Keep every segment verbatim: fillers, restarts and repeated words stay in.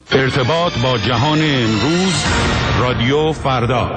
ارتباط با جهان امروز، رادیو فردا.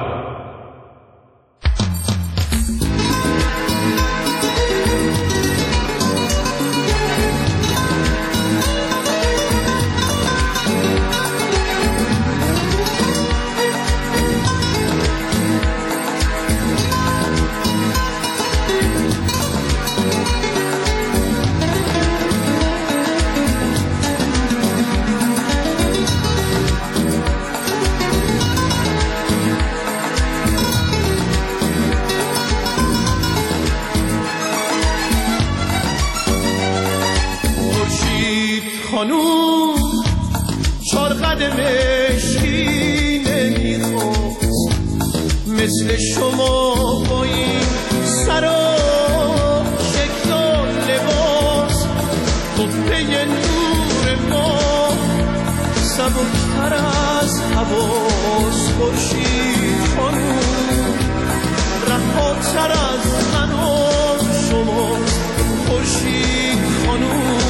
خانوم چار قد مشکی نمیخواست مثل شما با این سر و شکل و لباس قبه نور ما سبکتر از حواس. خورشید خانوم رهاتر از من و شما. خورشید خانوم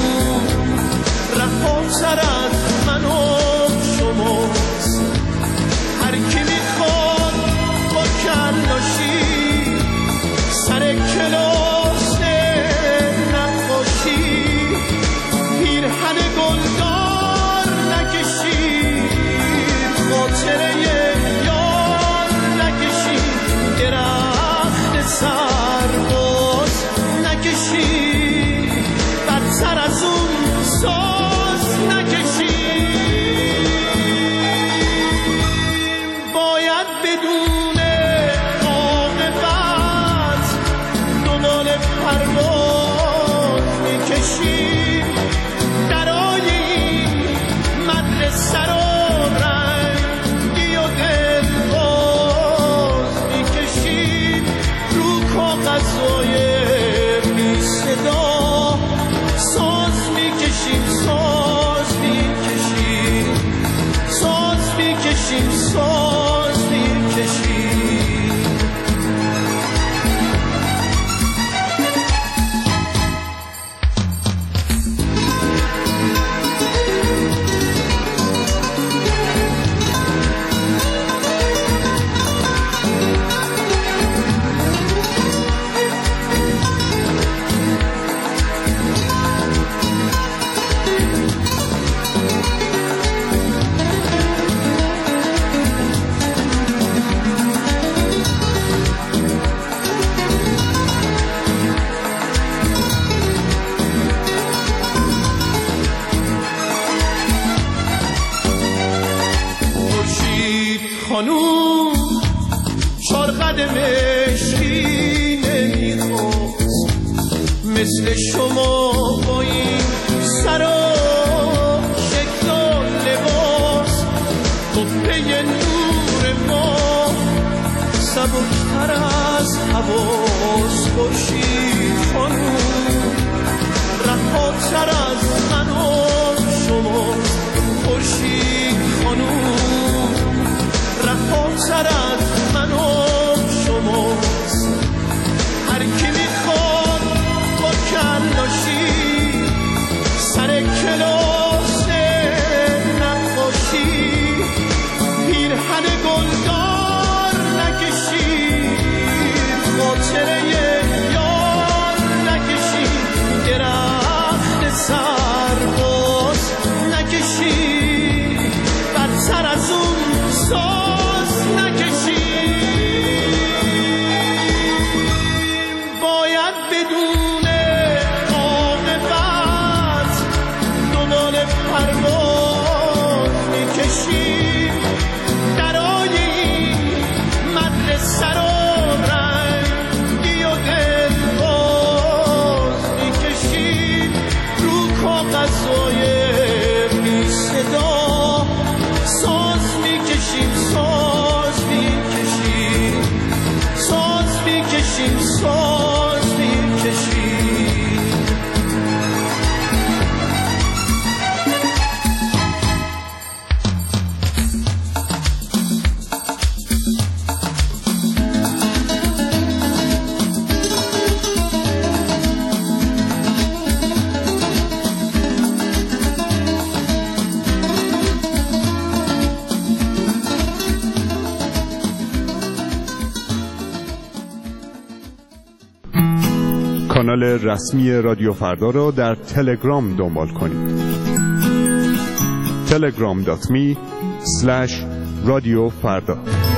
رهاتر از من و شماست. هر کی میخواد با کلاشی سر کلاس نقاشی پیرهن گلدار نکشید، خاطره یار نکشید، درخت سرباز نکشید، بدتر از اون ساز نکشید. باید بدون عاقبت دنبال پرواز میکشید. درای این مدرسه رو رنگی و دلباز میکشید. رو کاغذهای بی صدا ساز میکشیم، ساز میکشیم، ساز میکشیم، ساز میکشیم. خانوم چار قد مشکی نمیخواست مثل شما با این سر و شکل و لباس. قبه نور ما سبکتر از حواس. خورشید خانوم رهاتر از من و شما. خورشید خانوم رهاتر از من و شماست. هر کی میخواد با کلاشی سر کلاس نقاشی پیرهن گلدار نکشید، خاطره یار نکشید، درخت سرباز نکشید، بدتر از اون ساز نکشید. باید بدون عاقبت دنبال پرواز میکشید. درای این مدرسه رو رنگی و دلباز میکشید. رو کاغذهای بی صدا ساز میکشیم، ساز میکشیم، ساز میکشیم، ساز میکشیم. کانال رسمی رادیو فردا را در تلگرام دنبال کنید. تلگرام دات می اسلش رادیو فردا.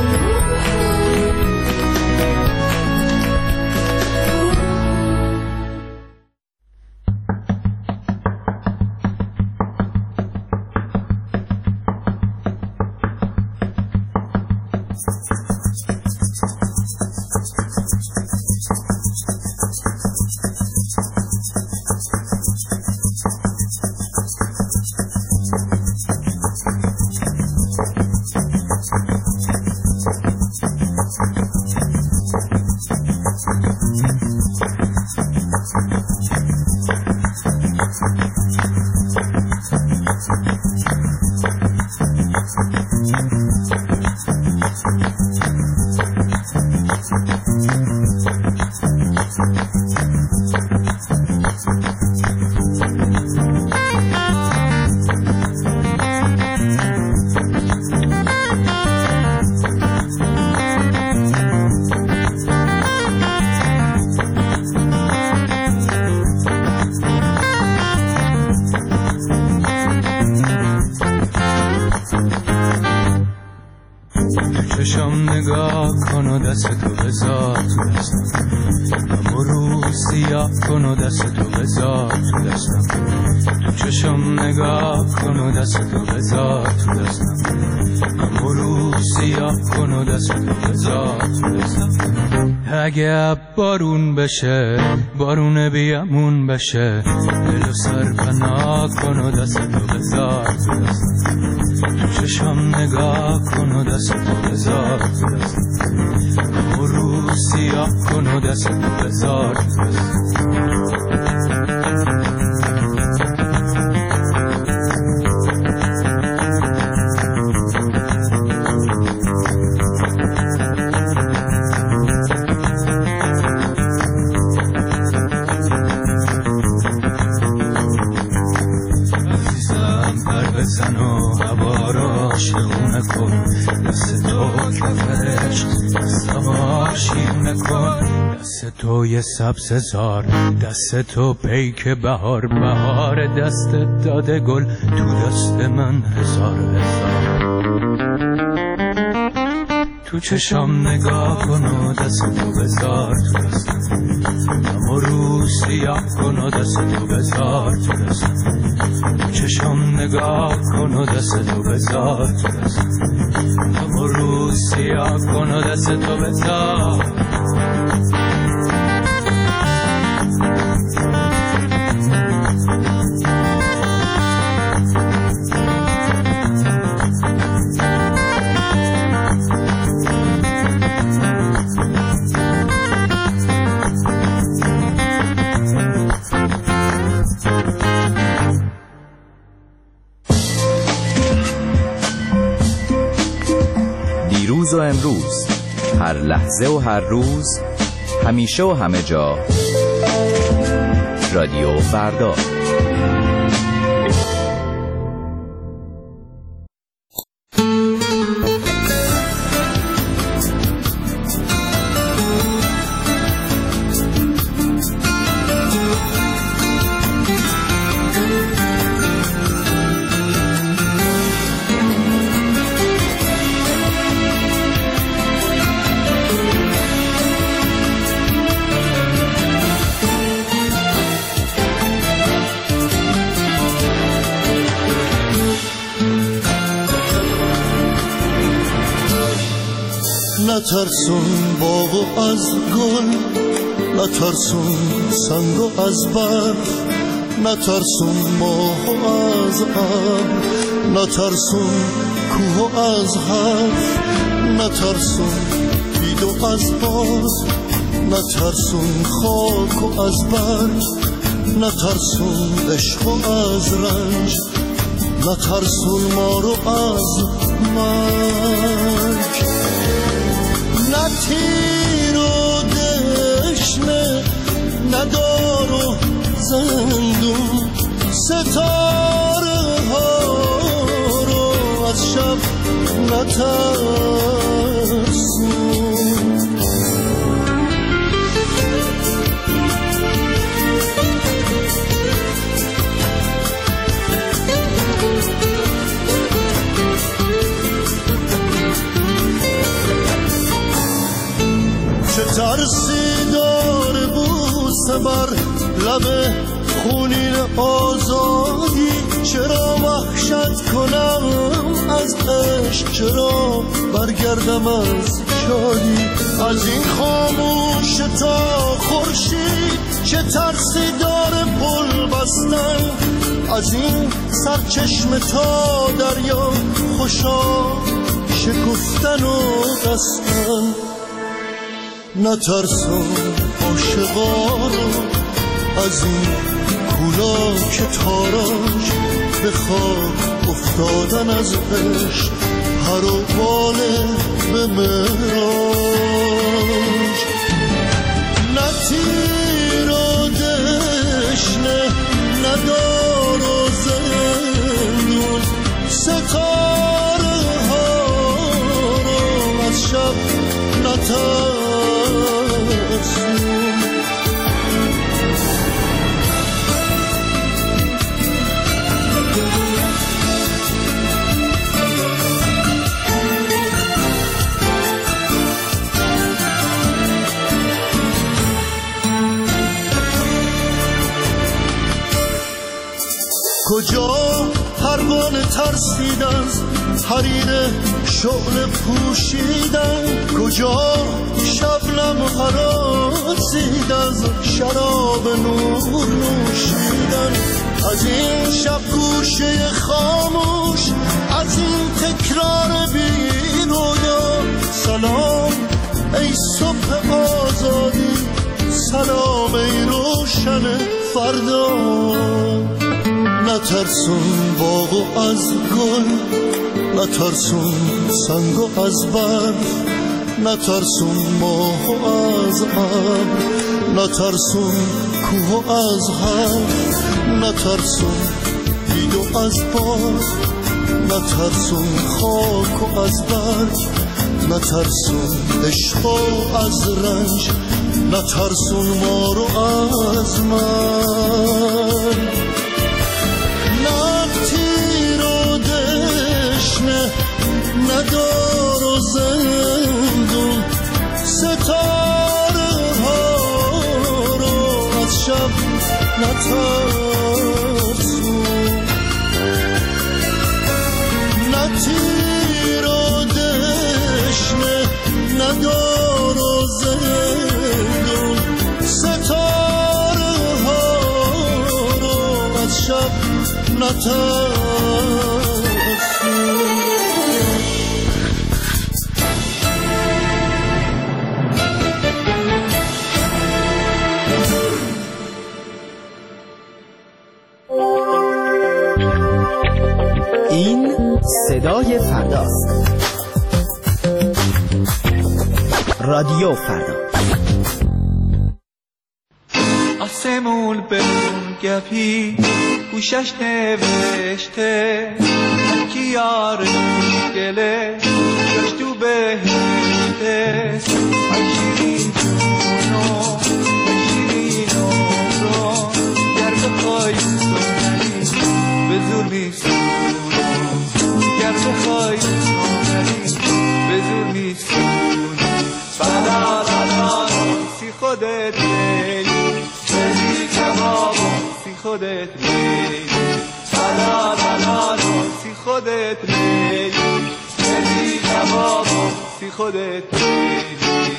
چشم نگاه کن و دست تو بذار تو دستم، همو رو سیاه کن و دست تو بذار تو دستم. تو چشم نگاه کن و دست تو بذار تو دستم، همو رو سیاه کن و دست تو بذار تو دستم. اگه بارون بشه بارون بیامون بشه، دلو سر پناه کن و دست تو بذار تو دستم. تو چشم نگاه کن و دست تو بذار تو دستم، همو رو سیاه کن و دست تو بذار تو دستم. دست تو یه سبز زار، دست تو پیک بهار، بهار دست داده گل تو دست من هزار هزار. تو چشم نگاه کن و دست تو بذار تو دستم، همو رو سیاه کن و دست تو بذار تو دستم. تو چشم نگاه کن و دست تو بذار تو دستم، همو رو سیاه کن و دست تو بذار. دیروز و امروز، هر لحظه و هر روز، همیشه و همه جا، رادیو فردا. نترسون باغ از گل، نترسون سنگ از برف، نترسون ماه از ابر، نترسون کوه از حرف، نترسون بید از باز، نترسون خاک و از برگ، نترسون عشق از رنج، نترسون ما رو از مرگ. نه تیر و دشنه، نه دار و زندون، ستاره ها رو از شب نترسون. بر لب خونین آزادی، چرا وحشت کنم از عشق، چرا برگردم از شادی. از این خاموش تا خورشید چه ترسی داره پل بستن، از این سرچشمه تا دریا خوشا شکفتن و بستن. نترسم عاشقا رو از این کولا که تاراج به خاک افتادن از عشق، هر و باله به مراج. نه تیر و دشنه نه دار و زندون، ستاره ها رو از شب نترسون. کجا پروانه ترسید از حریر شعله پوشیدن، کجا شبنم هراسید از شراب نور نوشیدن. از این شب گوشه خاموش، از این تکرار بی رویا، سلام ای صبح آزادی، سلام ای روشن فردا. نترسون باغ از گل، نترسون سنگ از برف، نترسون ماه از ابر، نترسون کوه از حرف، نترسون بید از باد، نترسون خاک از برف، نترسون عشق از رنج، نترسون ما رو از من. ندار و زندون، ستاره ها رو از شب نترسون. نه تیر و دشنه ندار و زندون، ستاره ها رو از شب نترسون. این صدای فرداست. رادیو فردا. آسمون بمون گپی گوشش نوشته، هرکی یارش گله جاش تو بهشته. ای شیرین جونو ای شیرین عمرو، گر بخوای سنری به زور نیست، گر بخوای سنری به زور نیست. بلا سی خودت میلی، بدی کبابو سی خودت میلی، بلا سی خودت میلی، بدی کبابو سی خودت میلی.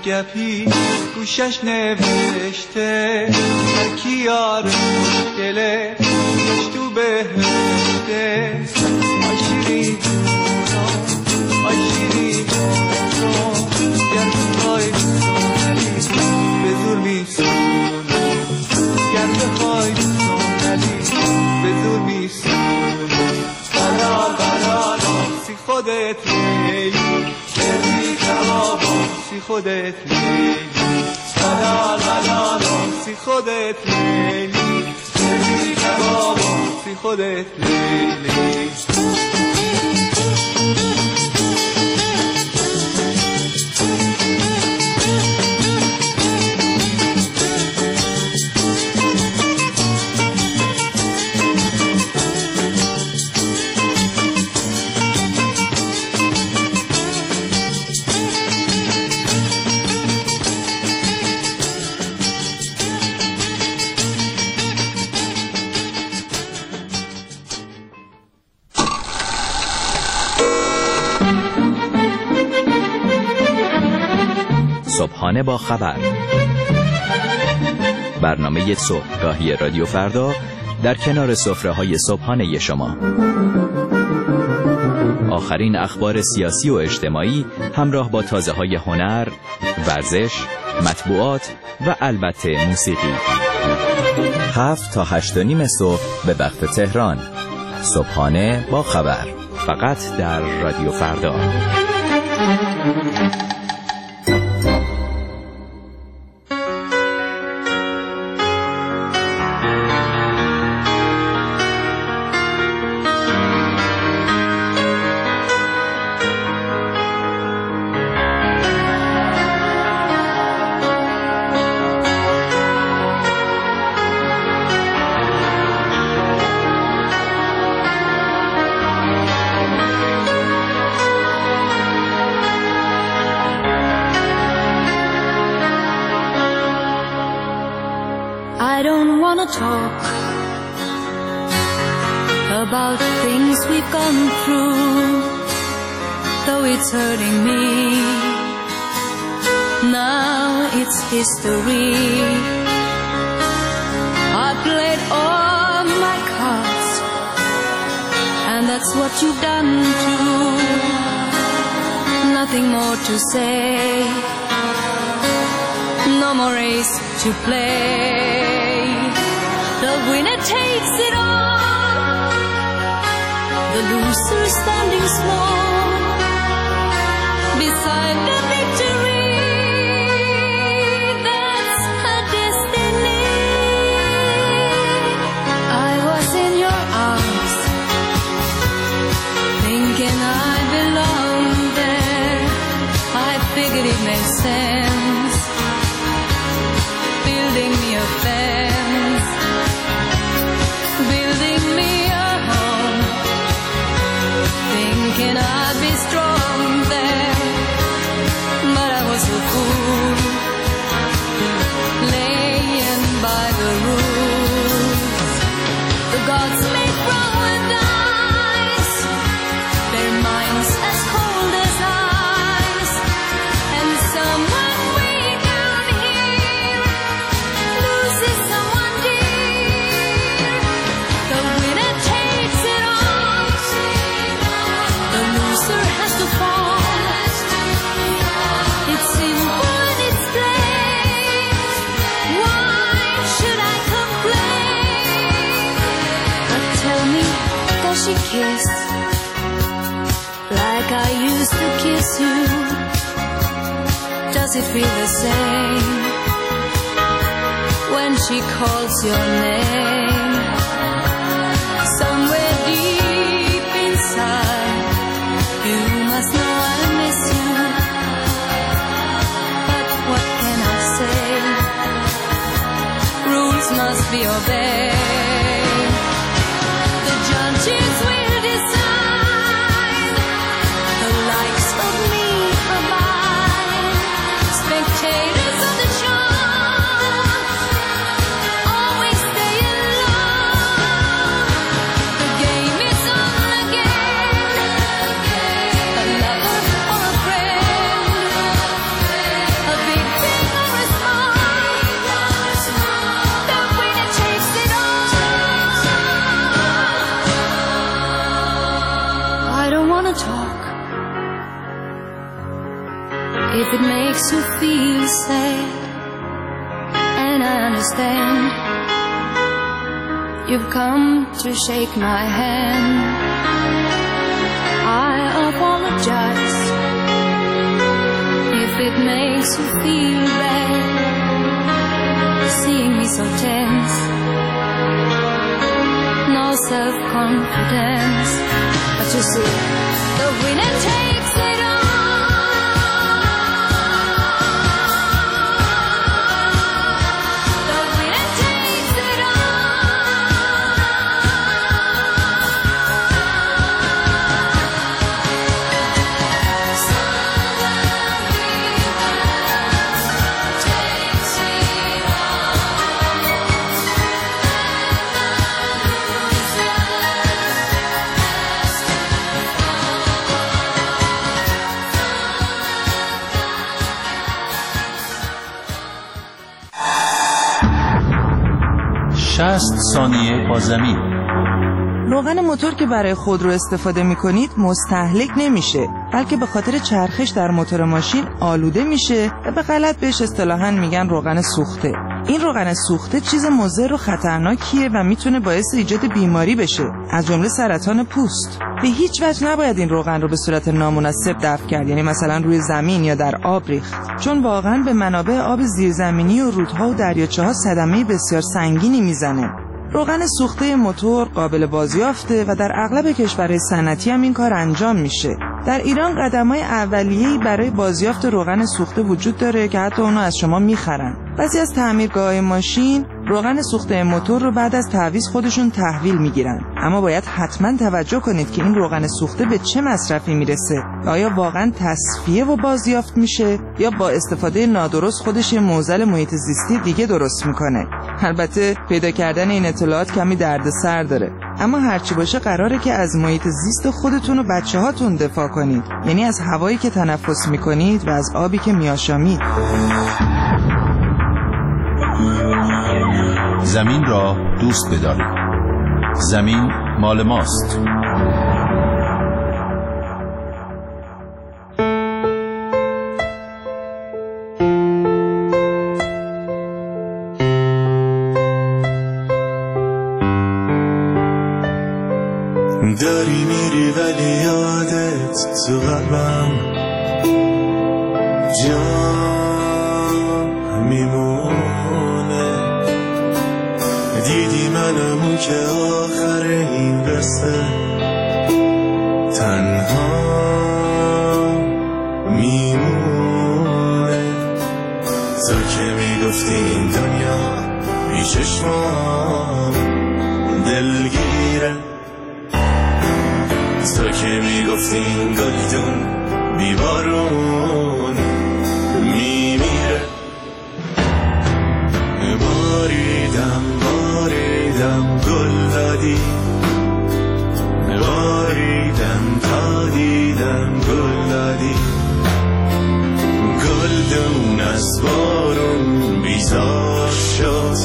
گپی گوشش نوشته هر کی یار مشکله گش تو بهشته. آی شیرین آی شیرین گر بخوای سونلی به زور میسونم، گر بخوای سونلی به زور میسونم. بلال بلال سی خودت لیلی بردی کبابم سی خودت لیلی. بلال بلال سی خودت لیلی بردی کبابم سی خودت لیلی. صبحانه با خبر، برنامه صبحگاهی رادیو فردا در کنار سفره‌های صبحانه شما. آخرین اخبار سیاسی و اجتماعی همراه با تازه‌های هنر، ورزش، مطبوعات و البته موسیقی. هفت تا هشت و نیم صبح به وقت تهران. صبحانه با خبر، فقط در رادیو فردا. I don't wanna talk about things we've gone through, though it's hurting me. Now it's history. I played all my cards, and that's what you've done too. Nothing more to say, no more race to play. The winner takes it all, the loser standing small beside the victory. That's her destiny. I was in your arms, thinking I belonged there. I figured it made sense, building me a fence, building me a home, thinking I'd be strong there. But I was a fool, laying by the rules. The gods made wrong with eyes, their minds as cold as ice, and someone way down here loses someone dear. The winner takes it all, the loser has to fall. It's simple and it's plain, why should I complain? But tell me, does she kiss like I used to kiss you? Does it feel the same when she calls your name? Somewhere deep inside, you must know I miss you. But what can I say? Rules must be obeyed. The judges will decide, the likes of me are mine. Spectators of the show always stay alone. The game is on again. A lover or a friend, a big wanna talk. If it makes you feel sad, and I understand, you've come to shake my hand. I apologize if it makes you feel bad, seeing me so tense, no self-confidence. But you see, the winner takes it all. شصت ثانیه با زمین. روغن موتور که برای خودرو استفاده می‌کنید مستهلک نمیشه، بلکه به خاطر چرخش در موتور ماشین آلوده میشه و به غلط بهش اصطلاحاً میگن روغن سوخته. این روغن سوخته چیز مضر و خطرناکیه و میتونه باعث ایجاد بیماری بشه، از جمله سرطان پوست. به هیچ وجه نباید این روغن رو به صورت نامناسب دفع کرد، یعنی مثلا روی زمین یا در آب ریخت، چون واقعاً به منابع آب زیرزمینی و رودها و دریاچه‌ها صدمه بسیار سنگینی میزنه. روغن سوخته موتور قابل بازیافته و در اغلب کشورهای صنعتی هم این کار انجام میشه. در ایران قدم‌های اولیه‌ای برای بازیافت روغن سوخته وجود داره که حتی اونو از شما میخرن. بعضی از تعمیرگاه‌های ماشین روغن سوخته موتور رو بعد از تعویض خودشون تحویل میگیرن، اما باید حتما توجه کنید که این روغن سوخته به چه مصرفی میرسه. آیا واقعا تصفیه و بازیافت میشه یا با استفاده نادرست خودش یه معضل محیط زیستی دیگه درست میکنه؟ البته پیدا کردن این اطلاعات کمی دردسر داره، اما هرچی باشه قراره که از محیط زیست خودتون و بچه‌هاتون دفاع کنید، یعنی از هوایی که تنفس میکنید و از آبی که میآشامید. زمین را دوست بدارید. زمین مال ماست. داری میری ولی یادت تو قلبم جا میمونه. دیدی منمو که آخر این قصه تنها میمونه. تو که میگفتی این دنیا بی چشمام دلگیره، تو که میگفتی این گلدون بی بارون میمیره. باریدم باریدم گل دادی، باریدم تا دیدم گل دادی. گلدون از بارون بیزار شد،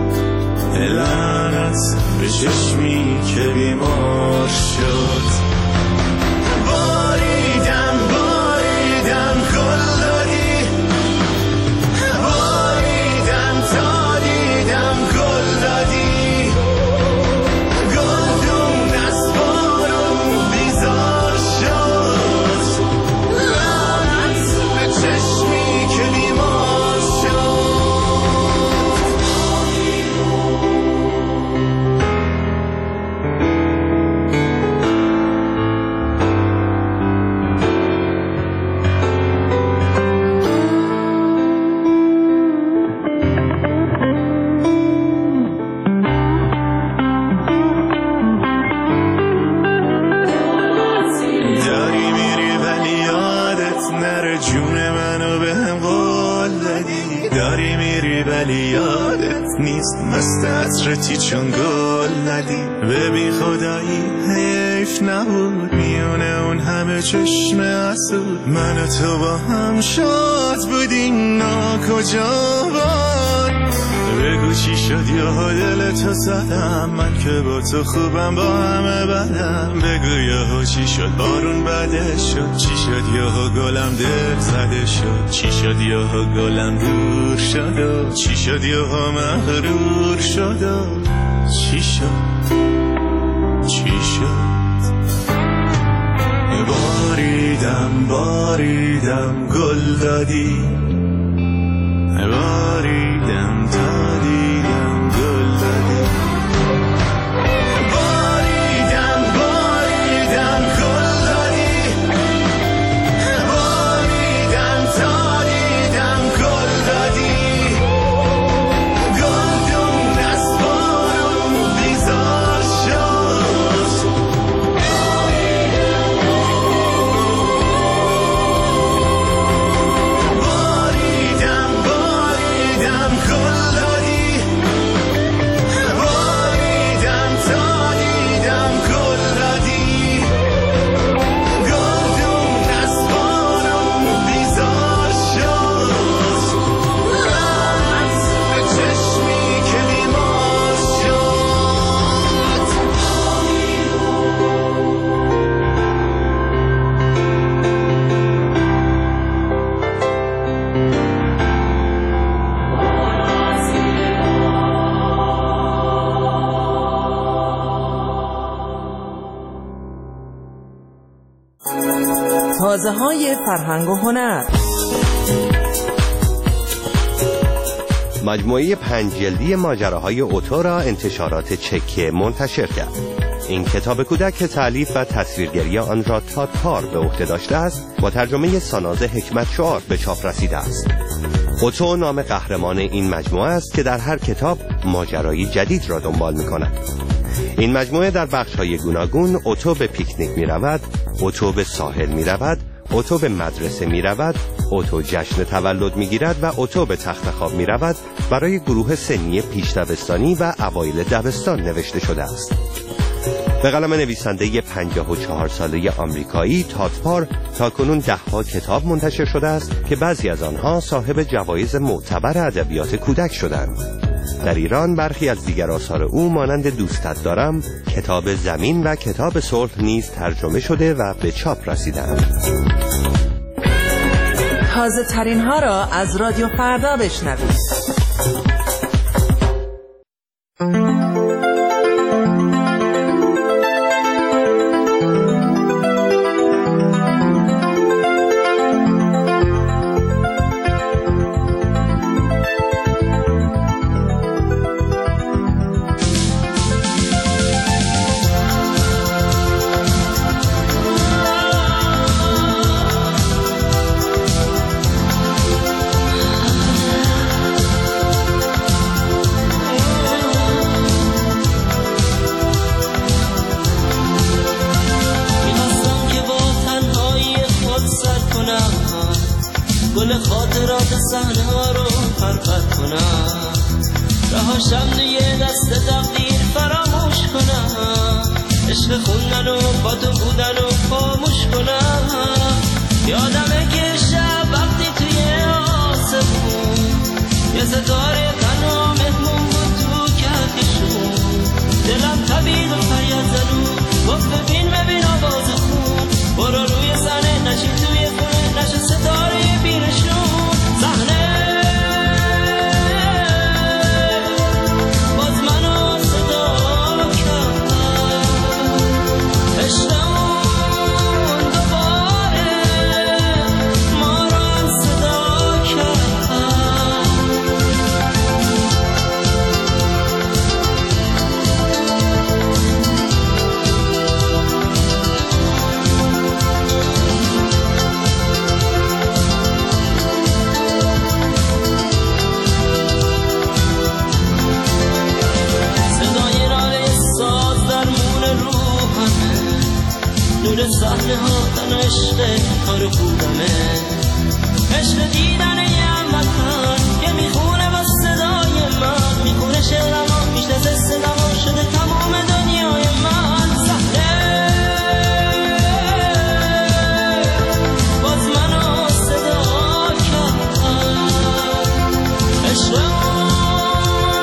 لعنت به چشمی که بیمار شد. باریدم باریدم گل دادی، باریدم تا دیدم گل دادی. گلدون از بارون بیزار شد، لعنت به چشمی که بیمار شد. مستطرتی چون گل ندی، به بی خدایی حیف نبود میونه اون همه چشم حسود. من و تو با هم شاد بودیم، نا کجا بود؟ بگو چی شد یا دل تو زدم، من که با تو خوبم با همه بدم. بگو یا چی شد بارون بده شد، چی شد یا گلم دل زده شد، چی شد یا گلم دور شد و چی شد یا مغرور شد و چی شد چی شد. باریدم باریدم گل دادی، باریدم تا دیدم گل دادی. باریدم باریدم گل دادی، باریدم تا دیدم گل دادی. گلدون از بارون بیزار شد، باریدم باریدم گل دادی، باریدم تا دیدم گل دادی. گلدون از بارون بیزار شد، لعنت به چشمی که بیمار شد. تازه های فرهنگ و هنر. مجموعه پنج جلدی ماجراهای اوتو را انتشارات چکیه منتشر کرد. این کتاب کودک که تألیف و تصویرگری آن را تاتپار به عهده داشته است، با ترجمه ساناز حکمت شعار به چاپ رسیده است. اوتو نام قهرمان این مجموعه است که در هر کتاب ماجرایی جدید را دنبال می‌کند. این مجموعه در بخش‌های گوناگون اوتو به پیکنیک می‌رود، اوتو به ساحل می‌رود، اوتو به مدرسه می‌رود، اوتو جشن تولد می‌گیرد و اوتو به تخت خواب می‌رود برای گروه سنی پیش دبستانی و اوایل دبستان نوشته شده است. به قلم نویسنده پنجاه و چهار ساله آمریکایی تاتپار تاکنون ده ها کتاب منتشر شده است که بعضی از آنها صاحب جوایز معتبر ادبیات کودک شدند. در ایران برخی از دیگر آثار او مانند دوستت دارم، کتاب زمین و کتاب صلح نیز ترجمه شده و به چاپ رسیدند. تازه ترین ها را از رادیو فردا بشنوید. گل خاطرات صحنه ها رو پرپر کنم، رهاشم یه دست تقدیر فراموش کنم، عشق خوندن و با تو بودن و خاموش کنم. یادمه که شب وقتی توی آسمون یه ستاره تنها مهمون بود تو کهکشون، دلم تبید و فریاد زدو گفت ببین ببین آواز خون، برو روی زنه نشی توی خونه نشه ستاره بینشون. صحنه باز منو صدا کرد، عشقمون دوباره ما رو هم صدا کرد. نور صحنه ها تن عشق کار خوبمه، عشق دیدن یه هموطن که میخونه با صدای من، میخونه شعرم میشناسه صدام شده تمام دنیای من. صحنه باز منو صدا کرد، عشقمون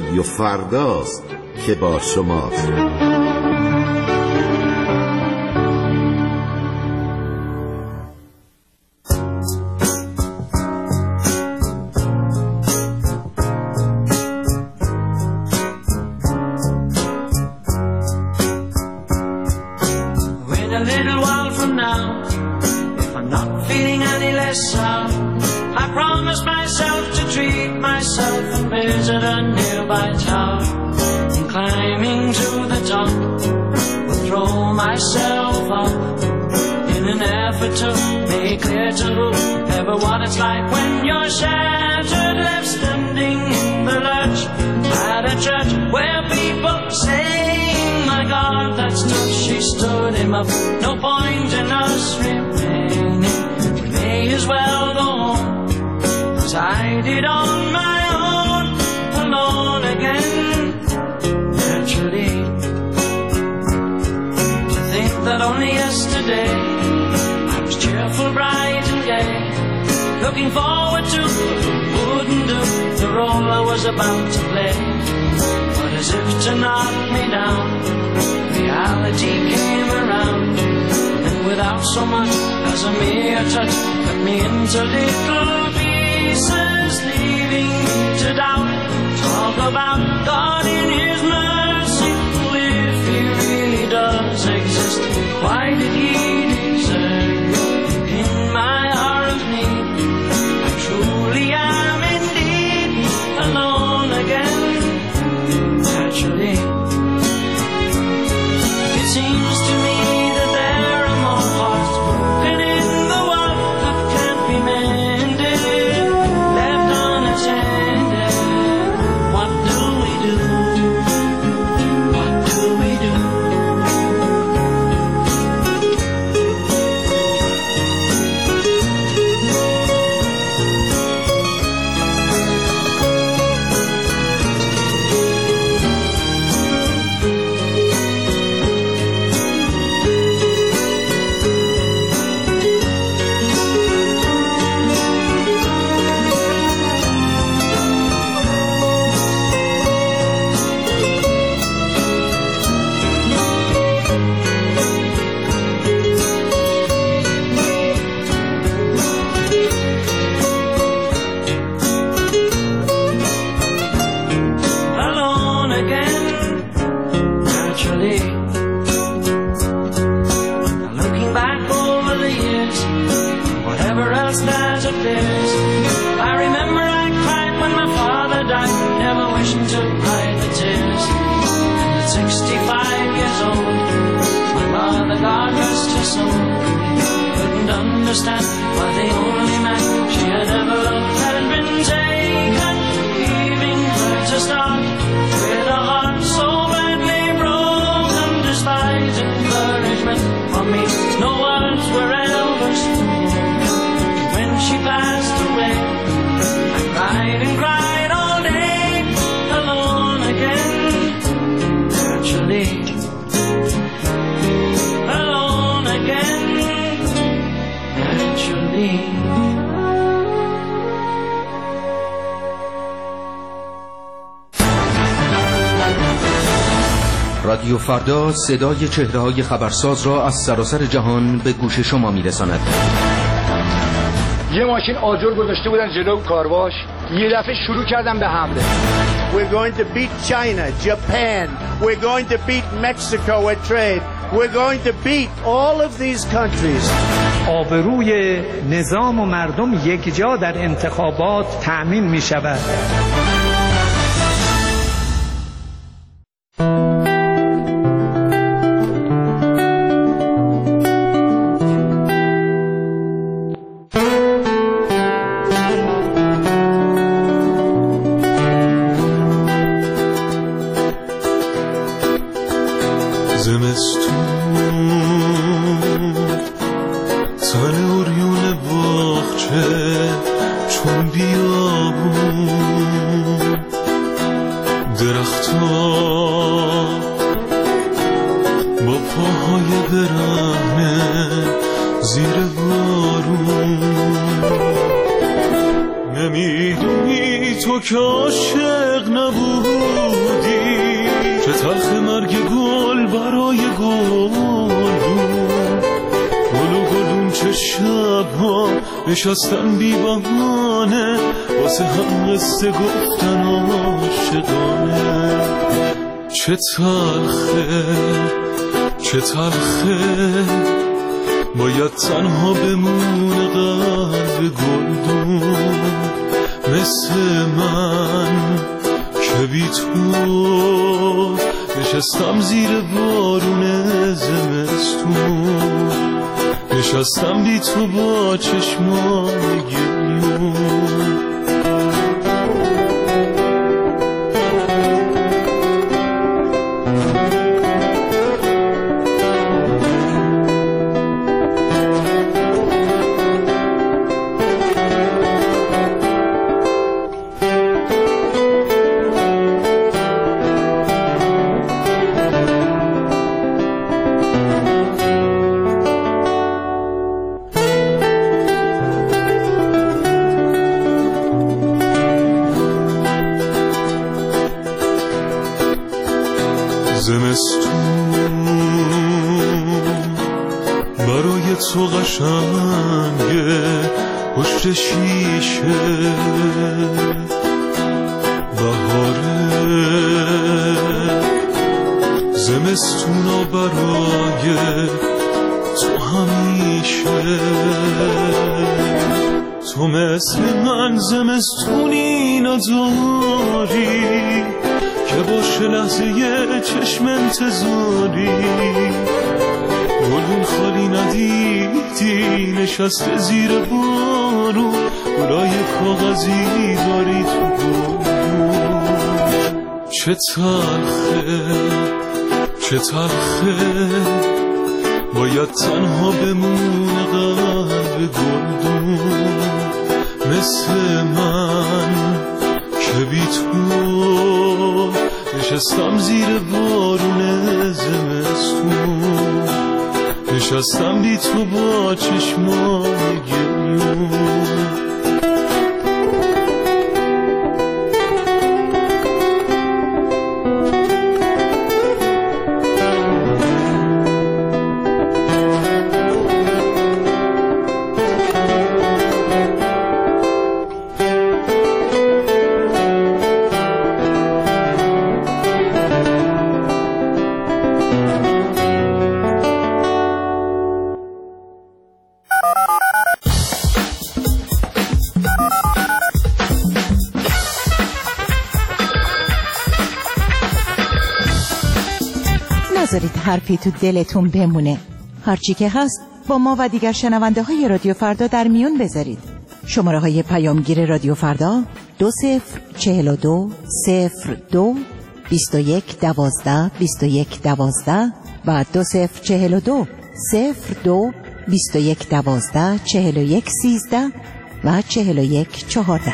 رادیو فرداست که با شماست. No point in us remaining. We may as well go on, 'cause I did on my own, alone again. Naturally, to think that only yesterday I was cheerful, bright and gay, looking forward to who wouldn't do the role I was about to play. But as if to knock me down, reality came around, and without so much as a mere touch, cut me into little pieces, leaving me to doubt. Talk about God in His mercy, if He really does exist, why did He desert me in my hour of need? I truly am indeed alone again. Naturally, seems to me that there are more hearts broken in the world that can't be mended, left unattended. What do we do? What do we do? Understand why the only man she had ever loved had been taken, leaving her to start with a heart so badly broken. Despite encouragement from me, no words were ever spoken. When she passed away, I cried and cried all day, alone again. Naturally, alone again. رادیو فردا صدای چهره‌های خبرساز را از سراسر جهان به گوش شما می‌رساند. یه ماشین آجر گذاشته بودن جلو کارواش، یه دفعه شروع کردن به حمله. We're going to beat China, Japan. We're going to beat Mexico at trade. We're going to beat all of these countries. آبروی نظام و مردم یک جا در انتخابات تأمین می شود. نمیدونی تو که عاشق نبودی، چه تلخ مرگ گل برای گل بود. گل و گلون چه شبها نشستن بی بهانه، واسه هم قصه گفتن عاشقانه. چه تلخه چه تلخه باید تنها بمونه قلب گلدون، مثل من که بی تو نشستم زیر بارون زمستون، نشستم بی تو با چشمان گریون. برای تو قشنگه پشت شیشه، بهاره زمستونا برای تو همیشه. تو مثل من زمستونی نداری که باشه لحظه یه چشم انتظاری. گلون خالی ندیدی نشسته زیر بارون، گلای کاغذی داری تو گلون. چه تلخه چه تلخه باید تنها بمونه قلب گلدون، مثل من که بی تو نشستم زیر بارون زمستون، نشستم بی تو با چشمان گریون. نذارید حرفی تو دلتون بمونه. هرچی که هست با ما و دیگر شنونده های رادیو فردا در میون بذارید. شماره های پیامگیر رادیو فردا دو صفر چهل و دو صفر دو بیست و یک دوازده بیست و یک دوازده و دو صفر چهل و دو صفر دو بیست و یک دوازده چهل و یک سیزده و چهل و یک چهارده.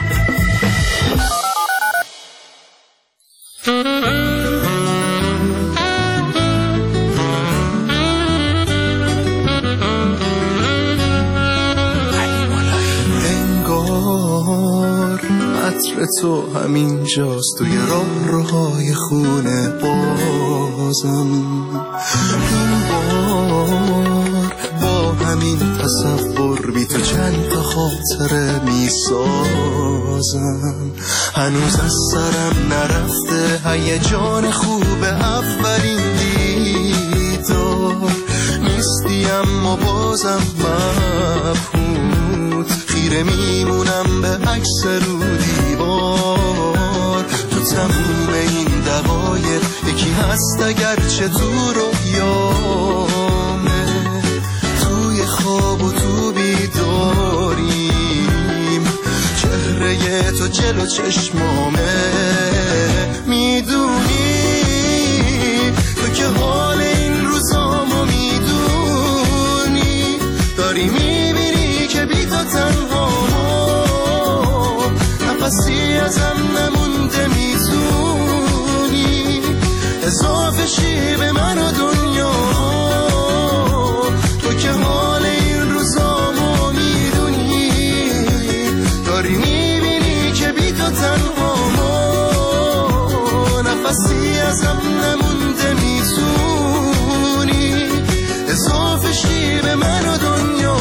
عطر تو همین جاست توی راه روهای خونه بازم. این بار با همین تصور بی تو چند تا خاطره می سازم. هنوز از سرم نرفته هیجان خوب اولین دیدار. نیستی اما بازم مبهوت، خیره میمونم به عکس رو دیوار. تو تموم این دقایق یکی هست اگرچه تو رویامه، توی خواب و تو بیداریم، چهره تو جلو چشمامه. میدونی تو که حال این روزامو میدونی، داری میبینی که بی تو تنها نفسی ازم نمونده، میتونی اضافه شی به من و دنیا. تو که حال این روزامو میدونی، داری میبینی که بی تو تنها نفسی ازم نمونده میتونی اضافه شی به من و دنیا.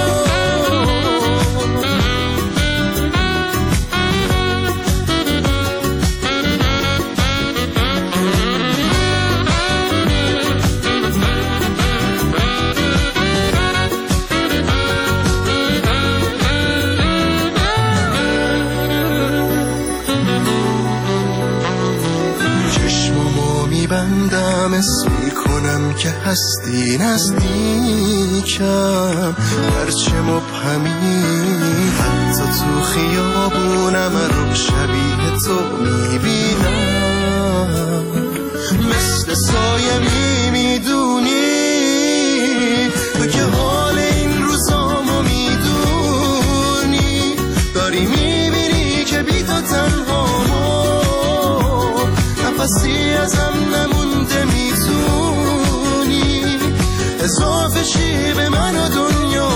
بندم اسم میکنم که هستی نزدیکم، هرچه مبهمی حتی تو خیابونم رو شبیه تو میبینم، مثل سایه میمیدونی تو که حال این روزامو میدونی، داری میبینی که بی تو تنها نفسی ازم نمونده میتونی اضافه شی به من و دنیا.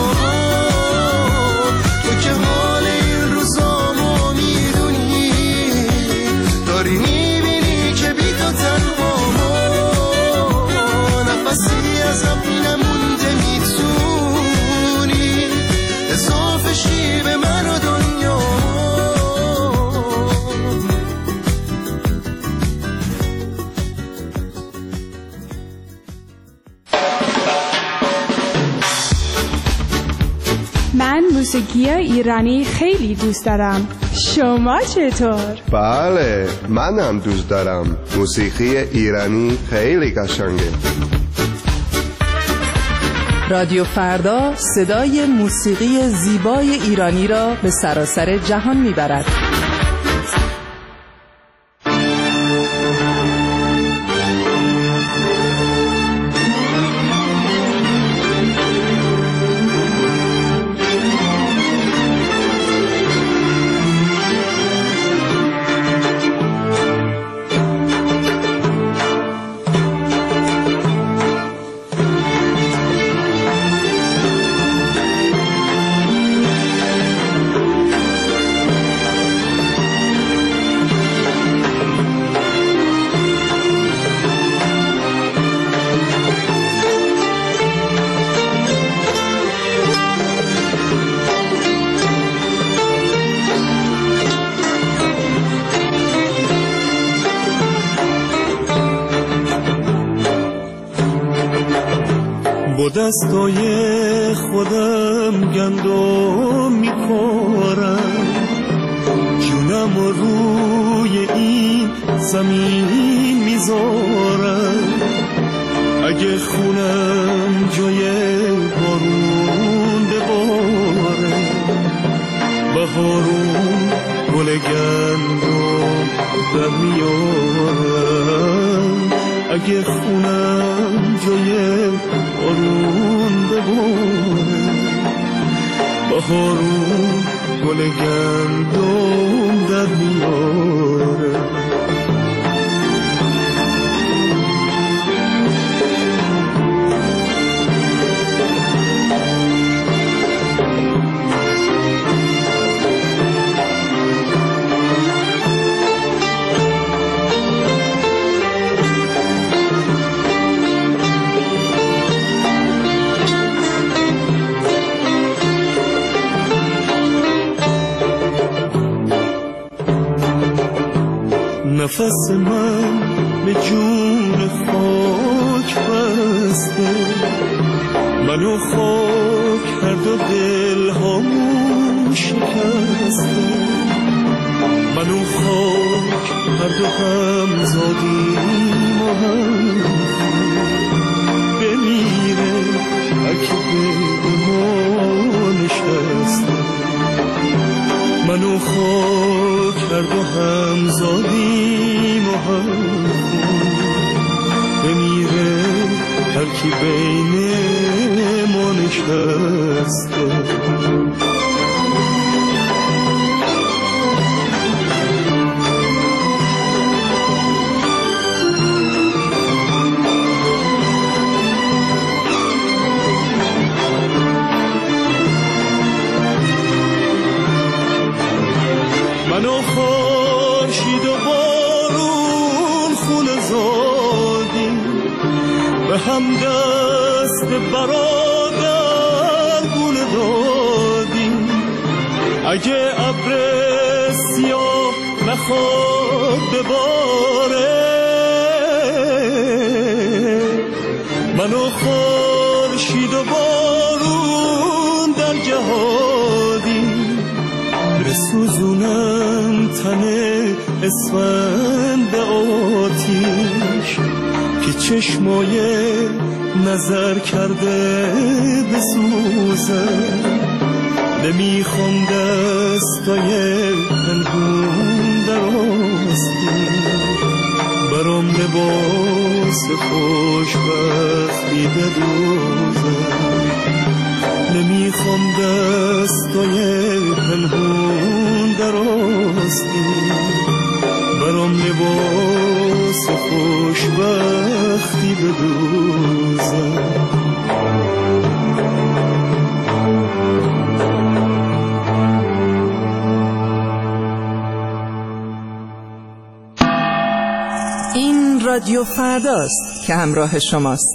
تو که حال این روزامو میدونی، داری میبینی که بی تو تنها نفسی ازم نمونده میتونی اضافه شی به من و دنیا. من موسیقی ایرانی خیلی دوست دارم. شما چطور؟ بله، منم دوست دارم. موسیقی ایرانی خیلی قشنگه. رادیو فردا صدای موسیقی زیبای ایرانی را به سراسر جهان میبرد. با دستای خودم گندم میکارم، جونم روی این زمین میذارم. اگه خونم جای بارون بباره، بهارون گل گندم در میارم. اگه خونم جای بارون بباره، بهارون گل گندم در میاره. نفس من به جون خاک بسته، منو خاک هر دو دل هامون شکسته. منو خاک هر دو هم زادیم و هم بمیره اگه به ما نشسته. منو خاک هر دو هم زادیم و هم بمیره هر کی بین ما نشسته. منو خورشید و بارون خونه زادیم به هم دست برادر گونه دادیم اگه ابر سیاه نخواد بباره منو خورشید و بارون در جهادیم بسوزونم تن اسفند آتیش که چشمای نظر کرده بسوزه نمیخوام دستای پنهون در آستین برام لباس خوشبختی بدوزه نمیخوام دستای پنهون در آستین برام لباس خوشبختی بدوزه این رادیو فرداست که همراه شماست.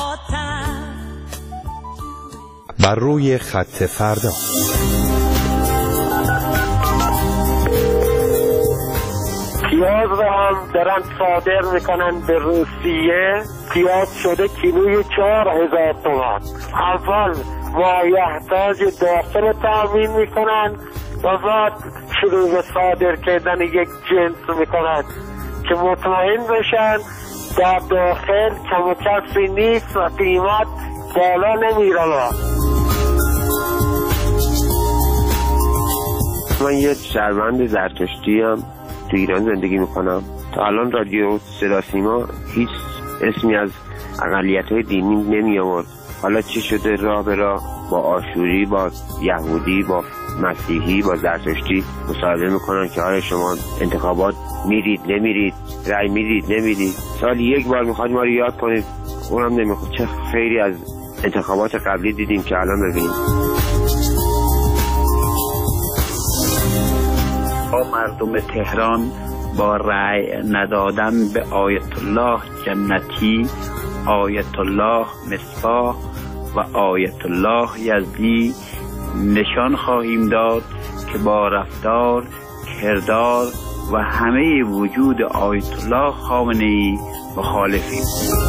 بر روی خط فردا. پیاز رو هم دارن صادر میکنن به روسیه. پیاز شده کیلوی چهار هزار تومان. اول مایحتاج داخل تامین میکنن و بعد شروع به صادر کردن یک جنس میکنن که مطمئن بشن در داخل کم و کسی نیست و قیمت بالا نمیره. من یه شهروند زرتشتی هم تو ایران زندگی میکنم. تا الان رادیو صدا سیما هیچ اسمی از اقلیت‌های دینی نمی آورد. حالا چی شده راه به راه با آشوری، با یهودی، با مسیحی، با زرتشتی مصاحبه میکنن که آیا شما انتخابات میرید نمیرید، رأی میدید نمیدید، سال یک بار میخواد ما رو یاد کنید، اونم نمیخواد. چه خیلی از انتخابات قبلی دیدیم که الان ببینید. با مردم تهران با رأی ندادن به آیت الله جنتی، آیت الله مصباح و آیت الله یزدی نشان خواهیم داد که با رفتار، کردار و همه وجود آیت الله خامنه‌ای مخالفیم.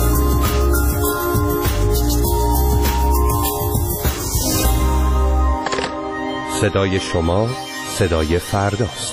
صدای شما صدای فرداست.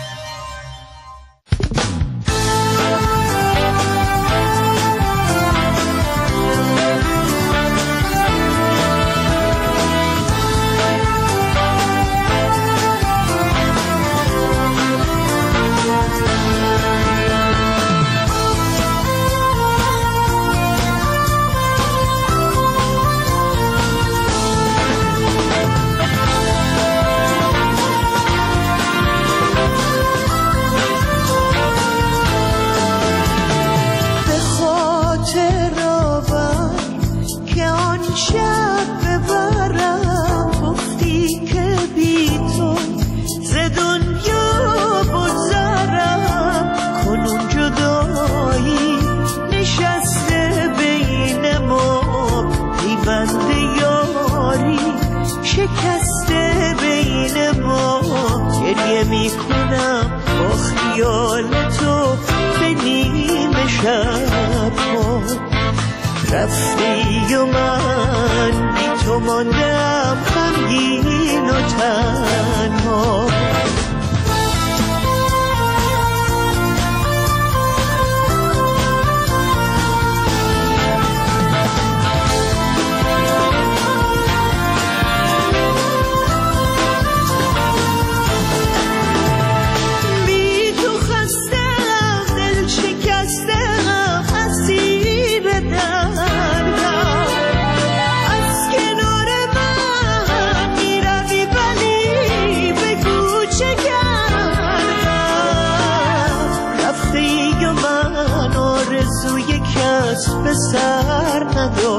رفتی و من بی تو ماندم غمگین و تنها. به سر ندارم.